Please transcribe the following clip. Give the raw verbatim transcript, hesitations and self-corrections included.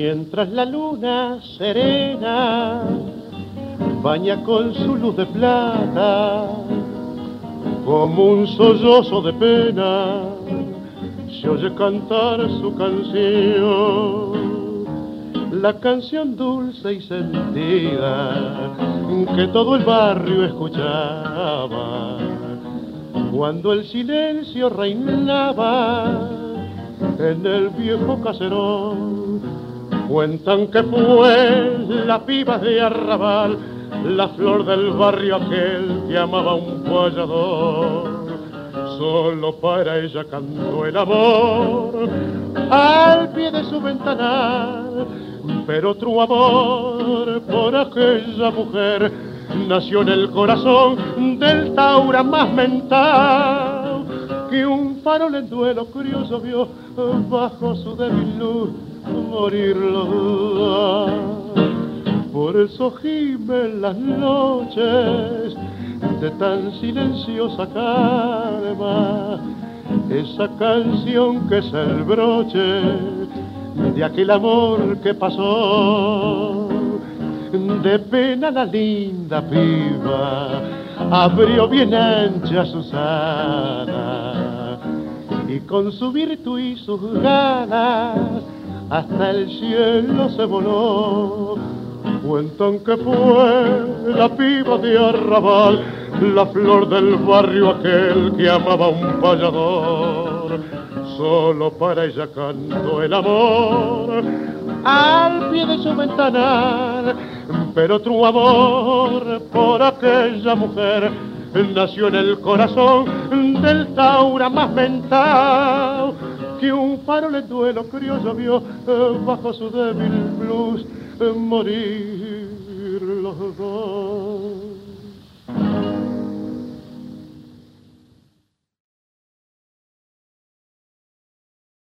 Mientras la luna serena baña con su luz de plata, como un sollozo de pena, se oye cantar su canción, la canción dulce y sentida que todo el barrio escuchaba cuando el silencio reinaba en el viejo caserón. Cuentan que fue la piba de Arrabal, la flor del barrio aquel que amaba un payador. Solo para ella cantó el amor al pie de su ventanal, pero otro amor por aquella mujer nació en el corazón del Taura más mental, que un farol en duelo curioso vio bajo su débil luz morir los dos. Por eso gimen las noches de tan silenciosa calma, esa canción que es el broche de aquel amor que pasó. De pena la linda piba abrió bien ancha Susana, y con su virtud y sus ganas hasta el cielo se voló. Cuentan que fue la piba de Arrabal, la flor del barrio aquel que amaba un payador. Solo para ella cantó el amor al pie de su ventanal, pero otro amor por aquella mujer nació en el corazón del Taura más mental, que un farol en duelo criollo vio bajo su débil luz morir los dos.